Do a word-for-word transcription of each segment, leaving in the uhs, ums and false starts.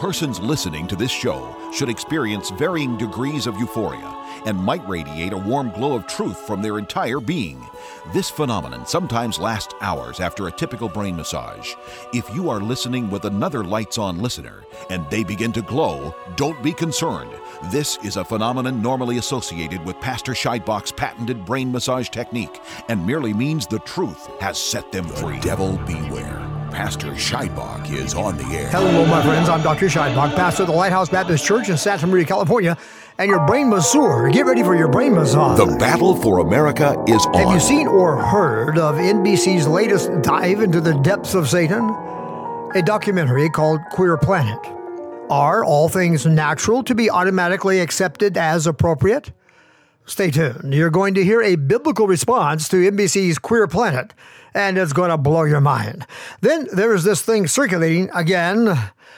Persons listening to this show should experience varying degrees of euphoria and might radiate a warm glow of truth from their entire being. This phenomenon sometimes lasts hours after a typical brain massage. If you are listening with another lights-on listener and they begin to glow, don't be concerned. This is a phenomenon normally associated with Pastor Scheidbach's patented brain massage technique and merely means the truth has set them free. The devil beware. Pastor Scheidbach is on the air. Hello, my friends. I'm Doctor Scheidbach, pastor of the Lighthouse Baptist Church in Santa Maria, California, and your brain masseur. Get ready for your brain massage. The battle for America is on. Have you seen or heard of N B C's latest dive into the depths of Satan? A documentary called Queer Planet. Are all things natural to be automatically accepted as appropriate? Stay tuned. You're going to hear a biblical response to N B C's Queer Planet, and it's going to blow your mind. Then there's this thing circulating again,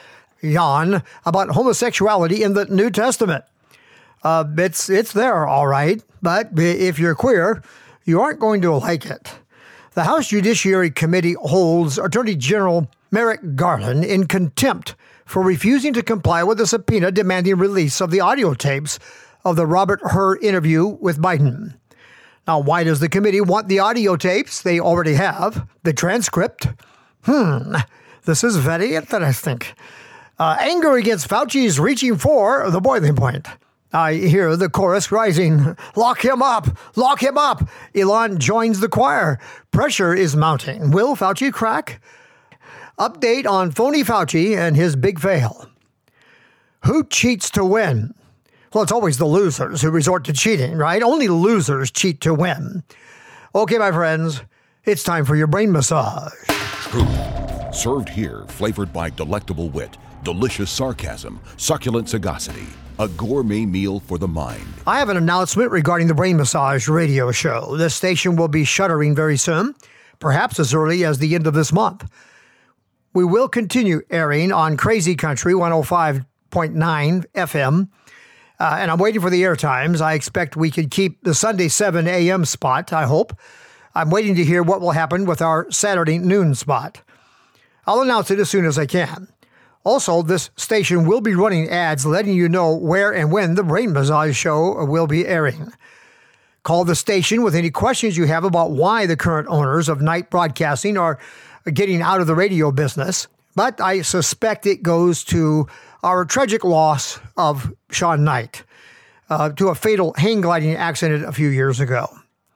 yawn, about homosexuality in the New Testament. Uh, it's it's there, all right, but if you're queer, you aren't going to like it. The House Judiciary Committee holds Attorney General Merrick Garland in contempt for refusing to comply with a subpoena demanding release of the audio tapes of the Robert Hur interview with Biden. Now, why does the committee want the audio tapes they already have? The transcript? Hmm, this is very interesting. Uh, anger against Fauci's reaching for the boiling point. I hear the chorus rising. Lock him up! Lock him up! Elon joins the choir. Pressure is mounting. Will Fauci crack? Update on phony Fauci and his big fail. Who cheats to win? Well, it's always the losers who resort to cheating, right? Only losers cheat to win. Okay, my friends, it's time for your brain massage. Truth. Served here, flavored by delectable wit, delicious sarcasm, succulent sagacity. A gourmet meal for the mind. I have an announcement regarding the Brain Massage radio show. This station will be shuttering very soon, perhaps as early as the end of this month. We will continue airing on Crazy Country one oh five point nine F M, uh, and I'm waiting for the air times. I expect we could keep the Sunday seven a.m. spot, I hope. I'm waiting to hear what will happen with our Saturday noon spot. I'll announce it as soon as I can. Also, this station will be running ads letting you know where and when the Brain Massage show will be airing. Call the station with any questions you have about why the current owners of Night Broadcasting are getting out of the radio business, but I suspect it goes to our tragic loss of Sean Knight, uh, to a fatal hang gliding accident a few years ago.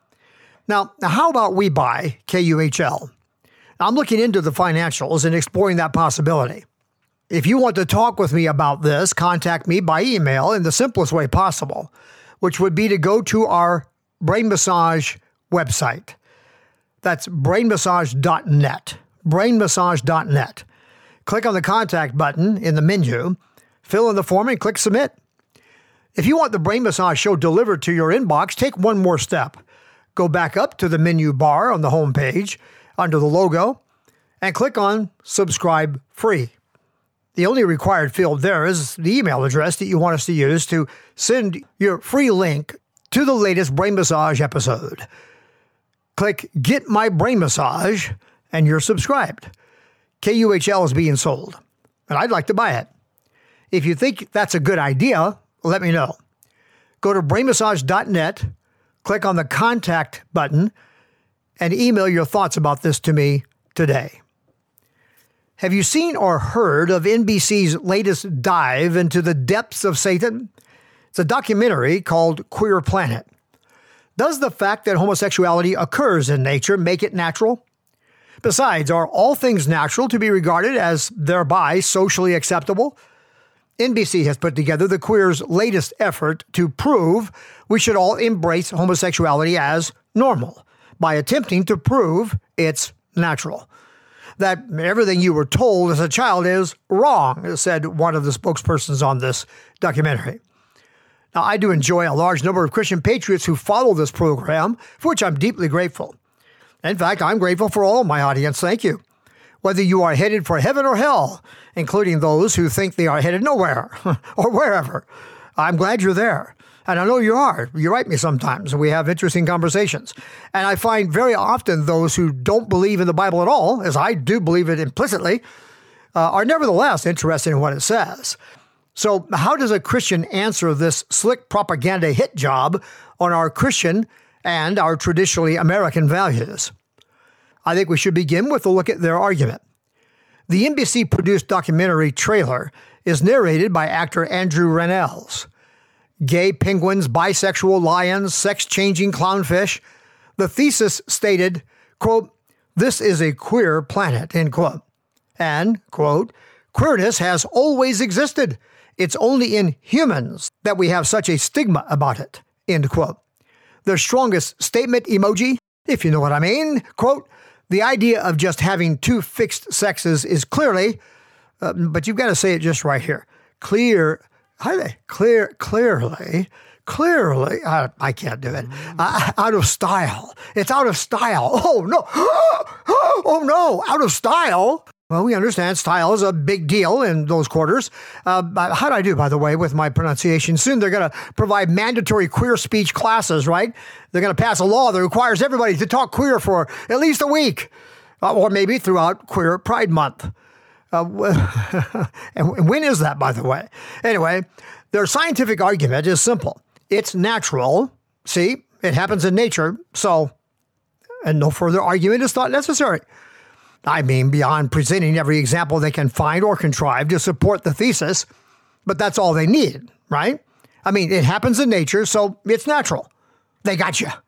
Now, how about we buy K U H L? I'm looking into the financials and exploring that possibility. If you want to talk with me about this, contact me by email in the simplest way possible, which would be to go to our Brain Massage website. That's brain massage dot net, brain massage dot net. Click on the contact button in the menu, fill in the form, and click submit. If you want the Brain Massage show delivered to your inbox, take one more step. Go back up to the menu bar on the home page under the logo and click on subscribe free. The only required field there is the email address that you want us to use to send your free link to the latest Brain Massage episode. Click Get My Brain Massage, and you're subscribed. K U H L is being sold, and I'd like to buy it. If you think that's a good idea, let me know. Go to brain massage dot net, click on the contact button, and email your thoughts about this to me today. Have you seen or heard of N B C's latest dive into the depths of Satan? It's a documentary called Queer Planet. Does the fact that homosexuality occurs in nature make it natural? Besides, are all things natural to be regarded as thereby socially acceptable? N B C has put together the Queer's latest effort to prove we should all embrace homosexuality as normal by attempting to prove it's natural. That everything you were told as a child is wrong, said one of the spokespersons on this documentary. Now, I do enjoy a large number of Christian patriots who follow this program, for which I'm deeply grateful. In fact, I'm grateful for all of my audience. Thank you. Whether you are headed for heaven or hell, including those who think they are headed nowhere or wherever, I'm glad you're there. And I know you are. You write me sometimes, and we have interesting conversations. And I find very often those who don't believe in the Bible at all, as I do believe it implicitly, uh, are nevertheless interested in what it says. So how does a Christian answer this slick propaganda hit job on our Christian and our traditionally American values? I think we should begin with a look at their argument. The N B C-produced documentary trailer is narrated by actor Andrew Rannells. Gay penguins, bisexual lions, sex-changing clownfish. The thesis stated, quote, "This is a queer planet," end quote. And, quote, "Queerness has always existed. It's only in humans that we have such a stigma about it," end quote. Their strongest statement emoji, if you know what I mean, quote, "The idea of just having two fixed sexes is clearly," uh, but you've got to say it just right here, clear, how do they, clear, clearly, clearly, I, I can't do it, uh, out of style. It's out of style. Oh, no. Oh, no, out of style. Well, we understand style is a big deal in those quarters. Uh, how'd I do, by the way, with my pronunciation? Soon they're going to provide mandatory queer speech classes, right? They're going to pass a law that requires everybody to talk queer for at least a week, uh, or maybe throughout Queer Pride Month. Uh, and when is that, by the way? Anyway, their scientific argument is simple. It's natural. See, it happens in nature. So, and no further argument is thought necessary. I mean, beyond presenting every example they can find or contrive to support the thesis, but that's all they need, right? I mean, it happens in nature, so it's natural. They got you.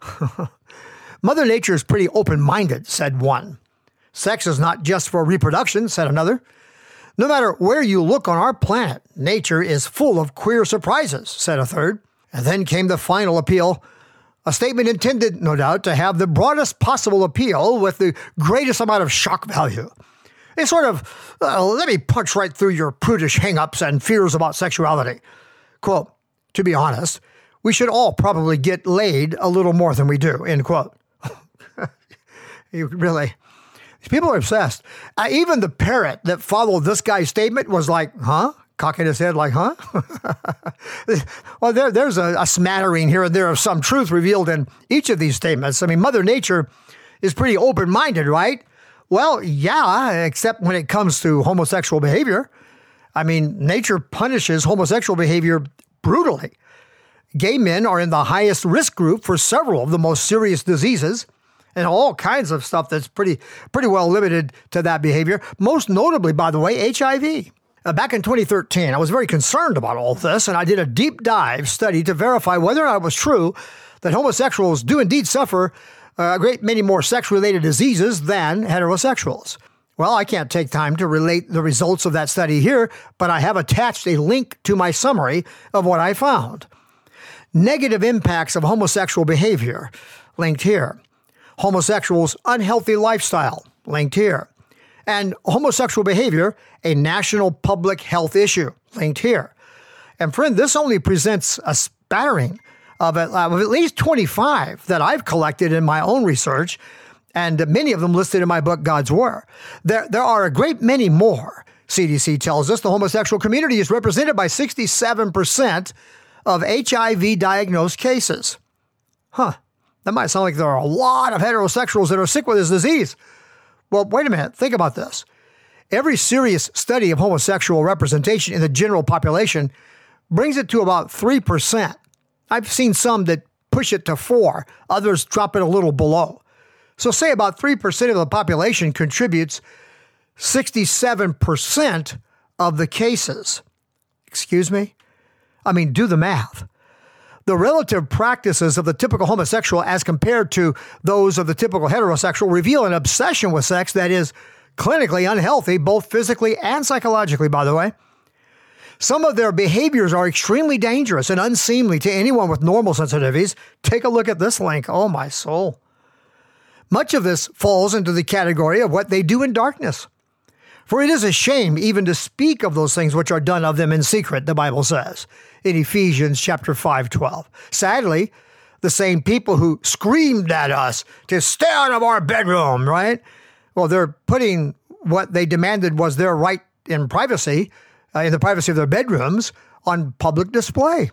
Mother Nature is pretty open-minded, said one. Sex is not just for reproduction, said another. No matter where you look on our planet, nature is full of queer surprises, said a third. And then came the final appeal. A statement intended, no doubt, to have the broadest possible appeal with the greatest amount of shock value. It's sort of, uh, let me punch right through your prudish hang-ups and fears about sexuality. Quote, "To be honest, we should all probably get laid a little more than we do," end quote. You really, people are obsessed. Uh, even the parrot that followed this guy's statement was like, huh? Cocking his head like, huh? Well, there, there's a, a smattering here and there of some truth revealed in each of these statements. I mean, Mother Nature is pretty open-minded, right? Well, yeah, except when it comes to homosexual behavior. I mean, nature punishes homosexual behavior brutally. Gay men are in the highest risk group for several of the most serious diseases and all kinds of stuff that's pretty, pretty well limited to that behavior. Most notably, by the way, H I V. Uh, back in twenty thirteen, I was very concerned about all this, and I did a deep dive study to verify whether or not it was true that homosexuals do indeed suffer uh, a great many more sex-related diseases than heterosexuals. Well, I can't take time to relate the results of that study here, but I have attached a link to my summary of what I found. Negative impacts of homosexual behavior, linked here. Homosexuals' unhealthy lifestyle, linked here. And homosexual behavior, a national public health issue, linked here. And friend, this only presents a spattering of at, of at least twenty-five that I've collected in my own research, and many of them listed in my book, God's War. There, there are a great many more. C D C tells us the homosexual community is represented by sixty-seven percent of H I V-diagnosed cases. Huh, that might sound like there are a lot of heterosexuals that are sick with this disease. Well, wait a minute. Think about this. Every serious study of homosexual representation in the general population brings it to about three percent. I've seen some that push it to four. Others drop it a little below. So say about three percent of the population contributes sixty-seven percent of the cases. Excuse me? I mean, do the math. The relative practices of the typical homosexual as compared to those of the typical heterosexual reveal an obsession with sex that is clinically unhealthy, both physically and psychologically, by the way. Some of their behaviors are extremely dangerous and unseemly to anyone with normal sensitivities. Take a look at this link. Oh, my soul. Much of this falls into the category of what they do in darkness. For it is a shame even to speak of those things which are done of them in secret, the Bible says, in Ephesians chapter five twelve. Sadly, the same people who screamed at us to stay out of our bedroom, right? Well, they're putting what they demanded was their right in privacy, uh, in the privacy of their bedrooms, on public display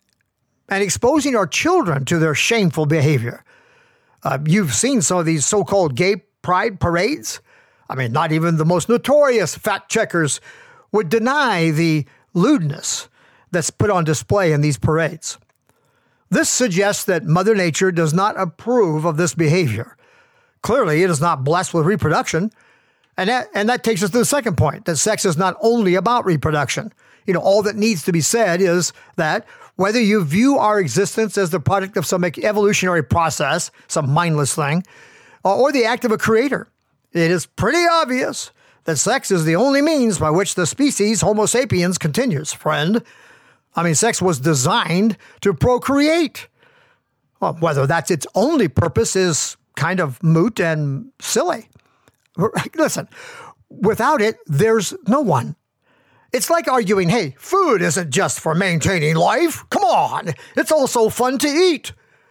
and exposing our children to their shameful behavior. Uh, you've seen some of these so-called gay pride parades. I mean, not even the most notorious fact checkers would deny the lewdness that's put on display in these parades. This suggests that Mother Nature does not approve of this behavior. Clearly, it is not blessed with reproduction. And that, and that takes us to the second point, that sex is not only about reproduction. You know, all that needs to be said is that whether you view our existence as the product of some evolutionary process, some mindless thing, or the act of a creator, it is pretty obvious that sex is the only means by which the species Homo sapiens continues, friend. I mean, sex was designed to procreate. Well, whether that's its only purpose is kind of moot and silly. Listen, without it, there's no one. It's like arguing, hey, food isn't just for maintaining life. Come on, it's also fun to eat.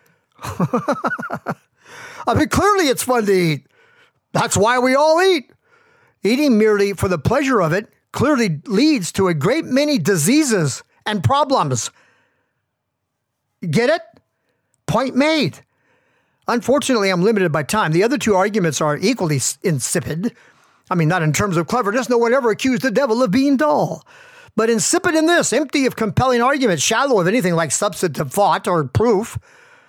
I mean, clearly it's fun to eat. That's why we all eat. Eating merely for the pleasure of it clearly leads to a great many diseases and problems. Get it? Point made. Unfortunately, I'm limited by time. The other two arguments are equally insipid. I mean, not in terms of cleverness. No one ever accused the devil of being dull. But insipid in this, empty of compelling arguments, shallow of anything like substantive thought or proof.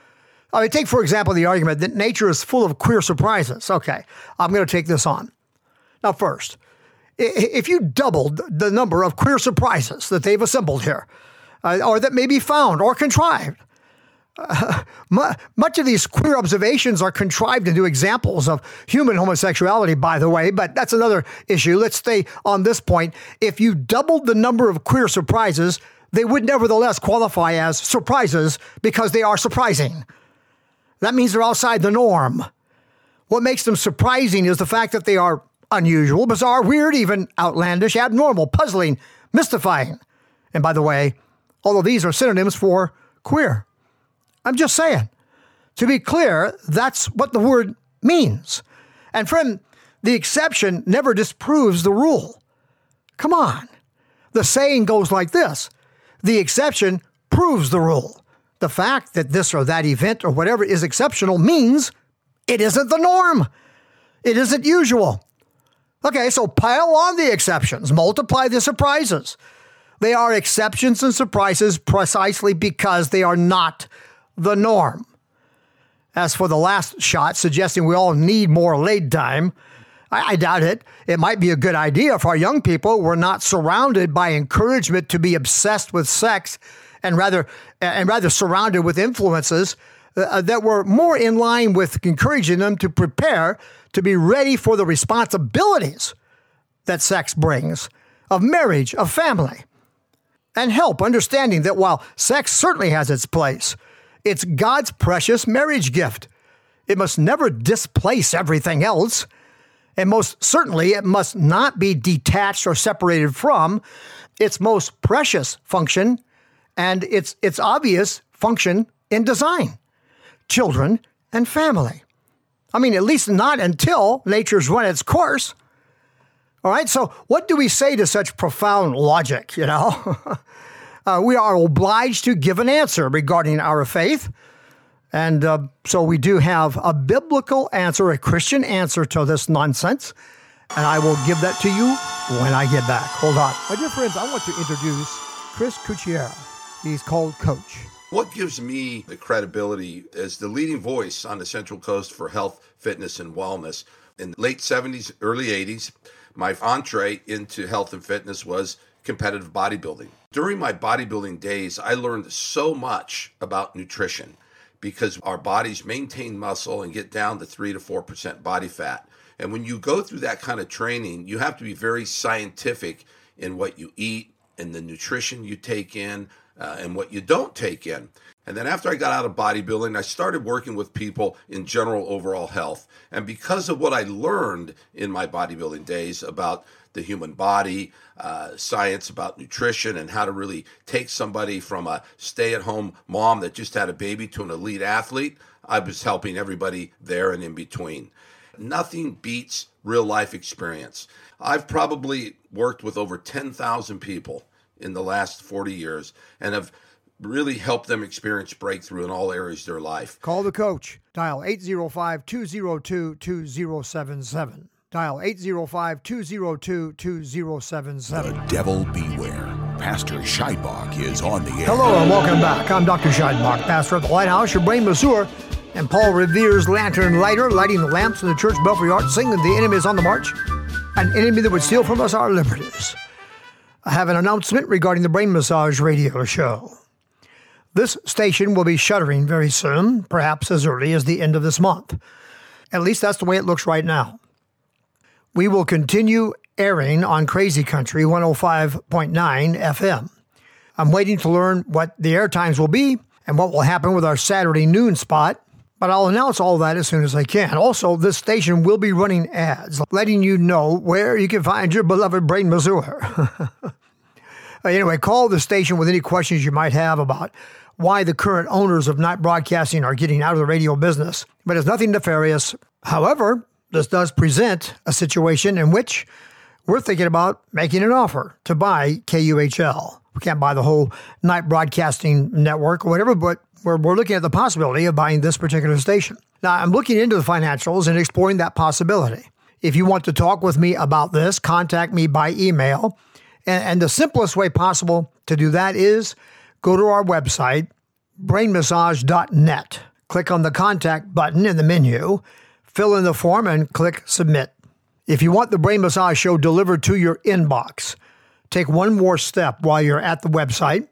I mean, take, for example, the argument that nature is full of queer surprises. Okay, I'm going to take this on. Now, first, if you doubled the number of queer surprises that they've assembled here, uh, or that may be found or contrived, uh, mu- much of these queer observations are contrived into examples of human homosexuality, by the way, but that's another issue. Let's stay on this point. If you doubled the number of queer surprises, they would nevertheless qualify as surprises because they are surprising. That means they're outside the norm. What makes them surprising is the fact that they are unusual, bizarre, weird, even outlandish, abnormal, puzzling, mystifying. And by the way, all of these are synonyms for queer. I'm just saying. To be clear, that's what the word means. And friend, the exception never disproves the rule. Come on. The saying goes like this: the exception proves the rule. The fact that this or that event or whatever is exceptional means it isn't the norm. It isn't usual. Okay, so pile on the exceptions, multiply the surprises. They are exceptions and surprises precisely because they are not the norm. As for the last shot, suggesting we all need more laid time, I, I doubt it. It might be a good idea if our young people were not surrounded by encouragement to be obsessed with sex and rather and rather surrounded with influences uh, that were more in line with encouraging them to prepare to be ready for the responsibilities that sex brings, of marriage, of family, and help understanding that while sex certainly has its place, it's God's precious marriage gift. It must never displace everything else, and most certainly it must not be detached or separated from its most precious function and its its obvious function in design: children and family. I mean, at least not until nature's run its course. All right, so what do we say to such profound logic, you know? uh, we are obliged to give an answer regarding our faith. And uh, so we do have a biblical answer, a Christian answer to this nonsense. And I will give that to you when I get back. Hold on. My dear friends, I want to introduce Chris Cucchiera. He's called Coach. What gives me the credibility as the leading voice on the Central Coast for health, fitness, and wellness? In the late seventies, early eighties, my entree into health and fitness was competitive bodybuilding. During my bodybuilding days, I learned so much about nutrition because our bodies maintain muscle and get down to three to four percent body fat. And when you go through that kind of training, you have to be very scientific in what you eat and the nutrition you take in, Uh, and what you don't take in. And then after I got out of bodybuilding, I started working with people in general overall health. And because of what I learned in my bodybuilding days about the human body, uh, science about nutrition, and how to really take somebody from a stay-at-home mom that just had a baby to an elite athlete, I was helping everybody there and in between. Nothing beats real-life experience. I've probably worked with over ten thousand people in the last forty years and have really helped them experience breakthrough in all areas of their life. Call the coach. Dial eight zero five, two zero two, two zero seven seven. Dial eight oh five, two oh two, two oh seven seven. The devil beware. Pastor Scheidbach is on the air. Hello and welcome back. I'm Doctor Scheidbach, pastor of the Lighthouse, your brain masseur, and Paul Revere's lantern lighter, lighting the lamps in the church belfry art, singing "The Enemy is on the March," an enemy that would steal from us our liberties. I have an announcement regarding the Brain Massage radio show. This station will be shuttering very soon, perhaps as early as the end of this month. At least that's the way it looks right now. We will continue airing on Crazy Country one oh five point nine F M. I'm waiting to learn what the air times will be and what will happen with our Saturday noon spot, but I'll announce all that as soon as I can. Also, this station will be running ads, letting you know where you can find your beloved brain masseur. Anyway, call the station with any questions you might have about why the current owners of Night Broadcasting are getting out of the radio business, but it's nothing nefarious. However, this does present a situation in which we're thinking about making an offer to buy K U H L. We can't buy the whole Night Broadcasting network or whatever, but we're, we're looking at the possibility of buying this particular station. Now, I'm looking into the financials and exploring that possibility. If you want to talk with me about this, contact me by email. And, and the simplest way possible to do that is go to our website, brain massage dot net. Click on the contact button in the menu, fill in the form, and click submit. If you want the Brain Massage Show delivered to your inbox, take one more step while you're at the website.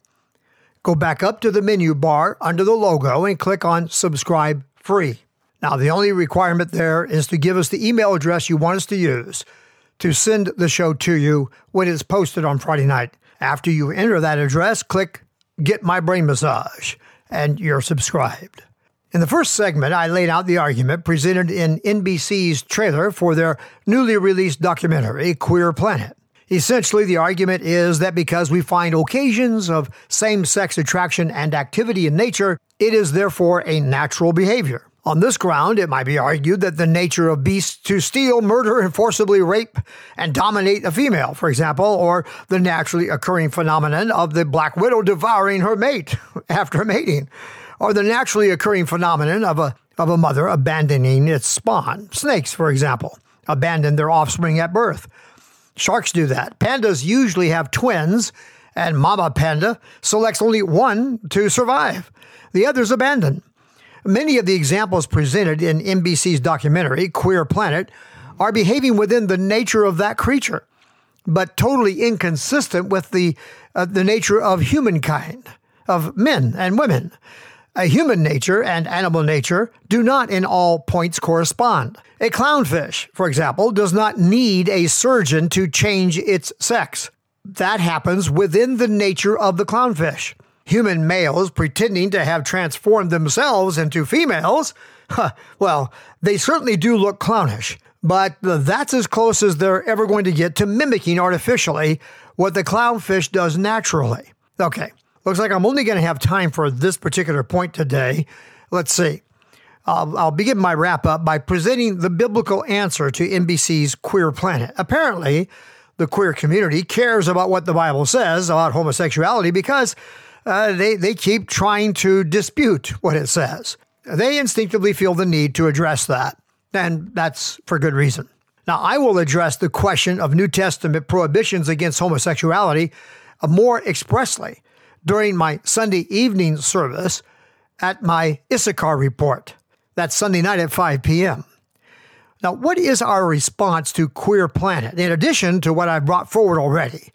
Go back up to the menu bar under the logo and click on Subscribe Free. Now, the only requirement there is to give us the email address you want us to use to send the show to you when it's posted on Friday night. After you enter that address, click Get My Brain Massage, and you're subscribed. In the first segment, I laid out the argument presented in N B C's trailer for their newly released documentary, Queer Planet. Essentially, the argument is that because we find occasions of same-sex attraction and activity in nature, it is therefore a natural behavior. On this ground, it might be argued that the nature of beasts to steal, murder, and forcibly rape and dominate a female, for example, or the naturally occurring phenomenon of the black widow devouring her mate after mating, or the naturally occurring phenomenon of a of a mother abandoning its spawn. Snakes, for example, abandon their offspring at birth. Sharks do that. Pandas usually have twins, and mama panda selects only one to survive. The others abandon. Many of the examples presented in N B C's documentary, Queer Planet, are behaving within the nature of that creature, but totally inconsistent with the uh, the nature of humankind, of men and women. A human nature and animal nature do not in all points correspond. A clownfish, for example, does not need a surgeon to change its sex. That happens within the nature of the clownfish. Human males pretending to have transformed themselves into females, huh, well, they certainly do look clownish, but that's as close as they're ever going to get to mimicking artificially what the clownfish does naturally. Okay. Looks like I'm only going to have time for this particular point today. Let's see. I'll, I'll begin my wrap-up by presenting the biblical answer to N B C's Queer Planet. Apparently, the queer community cares about what the Bible says about homosexuality because uh, they, they keep trying to dispute what it says. They instinctively feel the need to address that, and that's for good reason. Now, I will address the question of New Testament prohibitions against homosexuality uh, more expressly during my Sunday evening service at my Issachar Report. That's Sunday night at five p.m. Now, what is our response to Queer Planet, in addition to what I've brought forward already?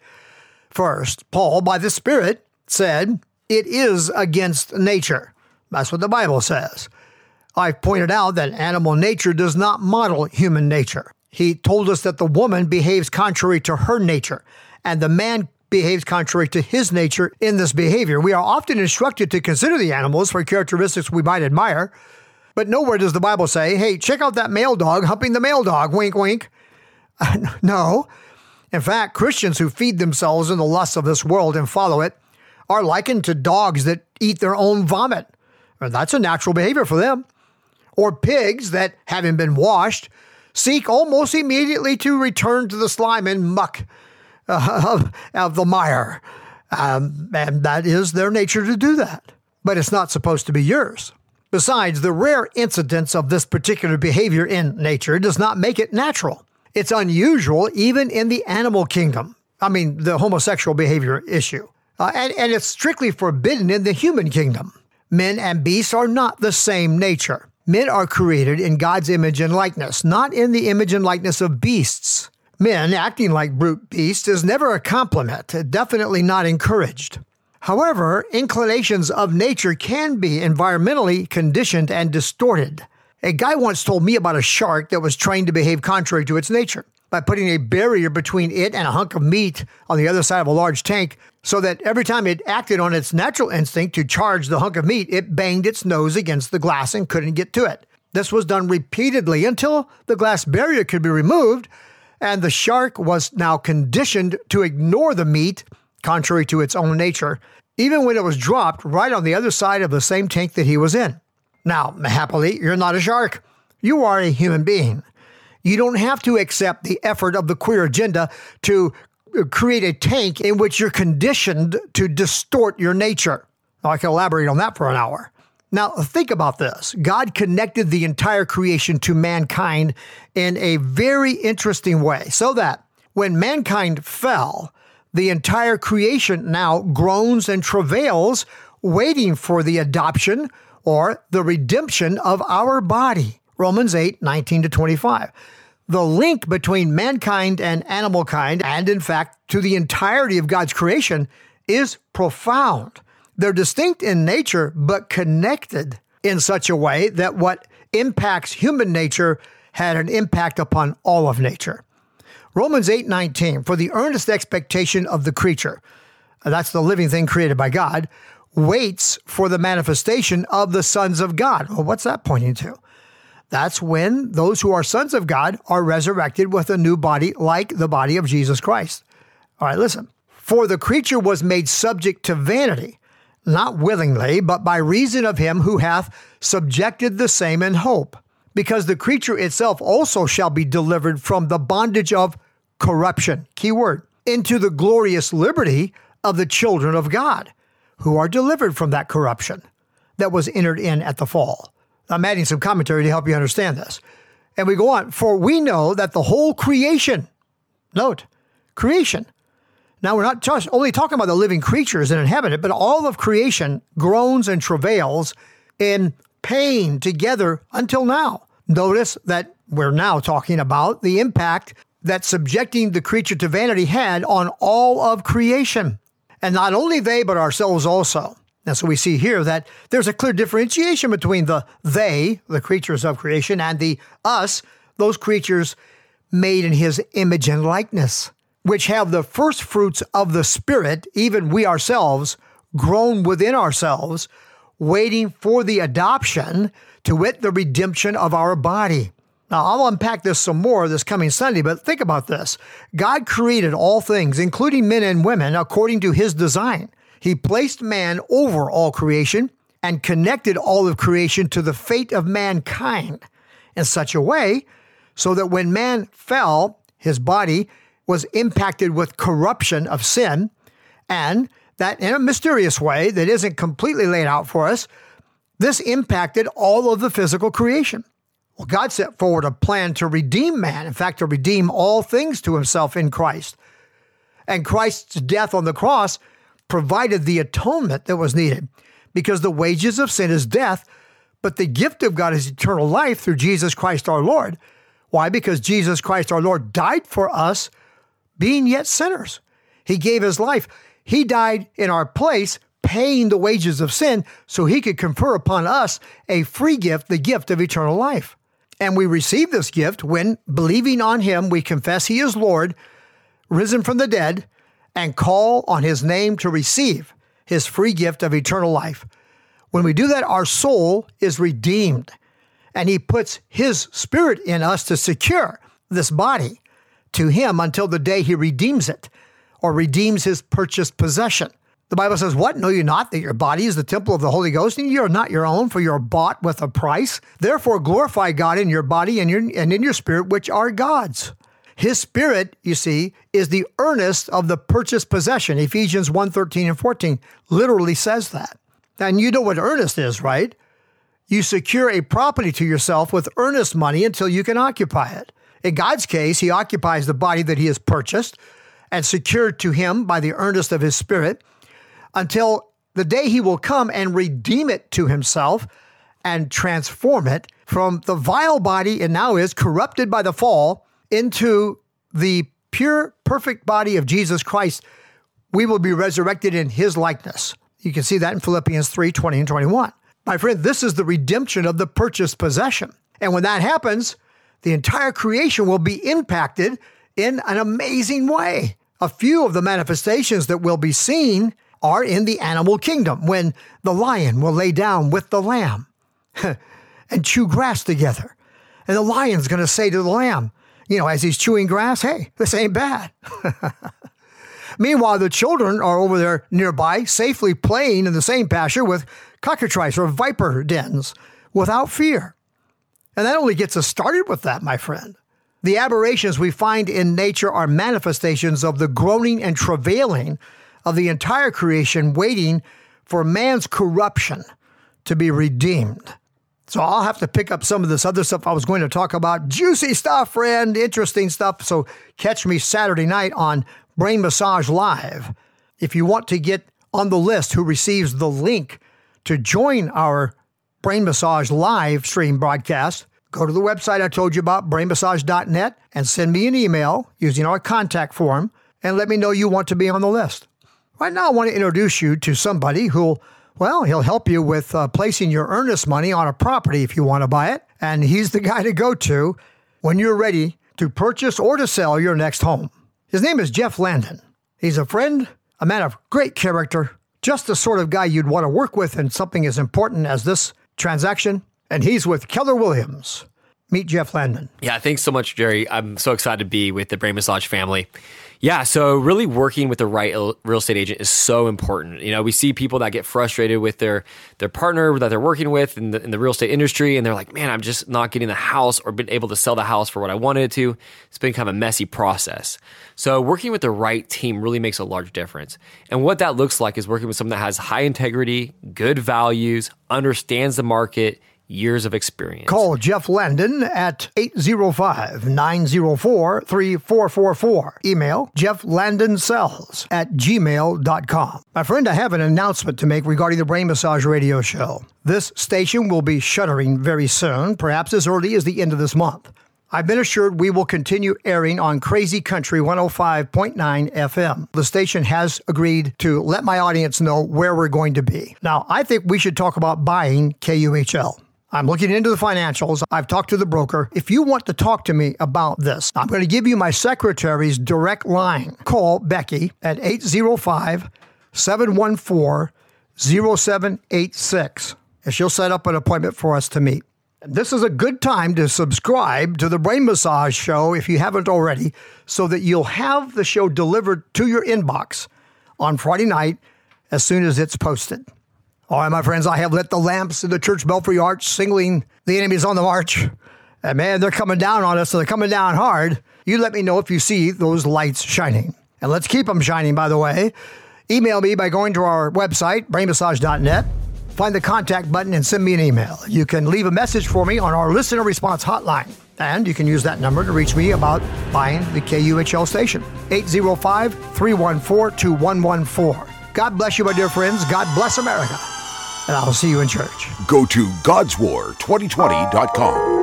First, Paul, by the Spirit, said, it is against nature. That's what the Bible says. I've pointed out that animal nature does not model human nature. He told us that the woman behaves contrary to her nature, and the man behaves contrary to his nature in this behavior. We are often instructed to consider the animals for characteristics we might admire, but nowhere does the Bible say, hey, check out that male dog humping the male dog, wink, wink. No. In fact, Christians who feed themselves in the lusts of this world and follow it are likened to dogs that eat their own vomit. That's a natural behavior for them. Or pigs that, having been washed, seek almost immediately to return to the slime and muck uh, of, of the mire. Um, and that is their nature to do that. But it's not supposed to be yours. Besides, the rare incidence of this particular behavior in nature does not make it natural. It's unusual even in the animal kingdom. I mean, the homosexual behavior issue. Uh, and, and it's strictly forbidden in the human kingdom. Men and beasts are not the same nature. Men are created in God's image and likeness, not in the image and likeness of beasts. Men acting like brute beasts is never a compliment, definitely not encouraged. However, inclinations of nature can be environmentally conditioned and distorted. A guy once told me about a shark that was trained to behave contrary to its nature by putting a barrier between it and a hunk of meat on the other side of a large tank so that every time it acted on its natural instinct to charge the hunk of meat, it banged its nose against the glass and couldn't get to it. This was done repeatedly until the glass barrier could be removed, and the shark was now conditioned to ignore the meat, contrary to its own nature, even when it was dropped right on the other side of the same tank that he was in. Now, happily, you're not a shark. You are a human being. You don't have to accept the effort of the queer agenda to create a tank in which you're conditioned to distort your nature. Now, I can elaborate on that for an hour. Now, think about this. God connected the entire creation to mankind in a very interesting way, so that when mankind fell, the entire creation now groans and travails, waiting for the adoption or the redemption of our body. Romans eight, nineteen to twenty-five. The link between mankind and animal kind, and in fact, to the entirety of God's creation, is profound. They're distinct in nature, but connected in such a way that what impacts human nature had an impact upon all of nature. Romans eight nineteen, for the earnest expectation of the creature, that's the living thing created by God, waits for the manifestation of the sons of God. Well, what's that pointing to? That's when those who are sons of God are resurrected with a new body like the body of Jesus Christ. All right, listen. For the creature was made subject to vanity, not willingly, but by reason of him who hath subjected the same in hope, because the creature itself also shall be delivered from the bondage of corruption, key word, into the glorious liberty of the children of God, who are delivered from that corruption that was entered in at the fall. I'm adding some commentary to help you understand this. And we go on, for we know that the whole creation, note, creation. Now we're not just only talking about the living creatures and inhabit it, but all of creation groans and travails in pain together until now. Notice that we're now talking about the impact that subjecting the creature to vanity had on all of creation. And not only they, but ourselves also. And so we see here that there's a clear differentiation between the they, the creatures of creation, and the us, those creatures made in his image and likeness, which have the first fruits of the Spirit, even we ourselves, grown within ourselves, waiting for the adoption, to wit, the redemption of our body. Now, I'll unpack this some more this coming Sunday, but think about this. God created all things, including men and women, according to his design. He placed man over all creation and connected all of creation to the fate of mankind in such a way so that when man fell, his body was impacted with corruption of sin, and that in a mysterious way that isn't completely laid out for us, this impacted all of the physical creation. Well, God set forward a plan to redeem man, in fact, to redeem all things to himself in Christ. And Christ's death on the cross provided the atonement that was needed, because the wages of sin is death, but the gift of God is eternal life through Jesus Christ our Lord. Why? Because Jesus Christ our Lord died for us, being yet sinners. He gave his life. He died in our place, paying the wages of sin, so he could confer upon us a free gift, the gift of eternal life. And we receive this gift when, believing on him, we confess he is Lord, risen from the dead, and call on his name to receive his free gift of eternal life. When we do that, our soul is redeemed, and he puts his spirit in us to secure this body to him until the day he redeems it, or redeems his purchased possession. The Bible says, what? Know you not that your body is the temple of the Holy Ghost, and you are not your own, for you are bought with a price? Therefore glorify God in your body and, your, and in your spirit, which are God's. His spirit, you see, is the earnest of the purchased possession. Ephesians one, thirteen and fourteen literally says that. And you know what earnest is, right? You secure a property to yourself with earnest money until you can occupy it. In God's case, he occupies the body that he has purchased and secured to him by the earnest of his Spirit until the day he will come and redeem it to himself and transform it from the vile body it now is, corrupted by the fall, into the pure, perfect body of Jesus Christ. We will be resurrected in his likeness. You can see that in Philippians three, twenty and twenty-one. My friend, this is the redemption of the purchased possession. And when that happens, the entire creation will be impacted in an amazing way. A few of the manifestations that will be seen are in the animal kingdom, when the lion will lay down with the lamb and chew grass together. And the lion's going to say to the lamb, you know, as he's chewing grass, hey, this ain't bad. Meanwhile, the children are over there nearby, safely playing in the same pasture with cockatrice or viper dens without fear. And that only gets us started with that, my friend. The aberrations we find in nature are manifestations of the groaning and travailing of the entire creation, waiting for man's corruption to be redeemed. So I'll have to pick up some of this other stuff I was going to talk about. Juicy stuff, friend, interesting stuff. So catch me Saturday night on Brain Massage Live. If you want to get on the list who receives the link to join our Brain Massage live stream broadcast, go to the website I told you about, brain massage dot net, and send me an email using our contact form and let me know you want to be on the list. Right now, I want to introduce you to somebody who'll, well, he'll help you with uh, placing your earnest money on a property if you want to buy it. And he's the guy to go to when you're ready to purchase or to sell your next home. His name is Jeff Landon. He's a friend, a man of great character, just the sort of guy you'd want to work with in something as important as this transaction. And he's with Keller Williams. Meet Jeff Landon. Yeah, thanks so much, Jerry. I'm so excited to be with the Brain Massage family. Yeah, so really working with the right real estate agent is so important. You know, we see people that get frustrated with their their partner that they're working with in the, in the real estate industry, and they're like, man, I'm just not getting the house or been able to sell the house for what I wanted it to. It's been kind of a messy process. So working with the right team really makes a large difference. And what that looks like is working with someone that has high integrity, good values, understands the market, years of experience. Call Jeff Landon at eight oh five, nine oh four, three four four four. Email jeff landon sells at gmail dot com. My friend, I have an announcement to make regarding the Brain Massage Radio Show. This station will be shuttering very soon, perhaps as early as the end of this month. I've been assured we will continue airing on Crazy Country one oh five point nine F M. The station has agreed to let my audience know where we're going to be. Now, I think we should talk about buying K U H L. I'm looking into the financials. I've talked to the broker. If you want to talk to me about this, I'm going to give you my secretary's direct line. Call Becky at eight oh five, seven one four, oh seven eight six, and she'll set up an appointment for us to meet. This is a good time to subscribe to the Brain Massage Show if you haven't already, so that you'll have the show delivered to your inbox on Friday night as soon as it's posted. All right, my friends, I have lit the lamps in the church belfry arch, signaling the enemies on the march. And man, they're coming down on us, so they're coming down hard. You let me know if you see those lights shining. And let's keep them shining, by the way. Email me by going to our website, brain massage dot net. Find the contact button and send me an email. You can leave a message for me on our listener response hotline. And you can use that number to reach me about buying the K U H L station, eight oh five, three one four, two one one four. God bless you, my dear friends. God bless America. And I'll see you in church. Go to gods war twenty twenty dot com.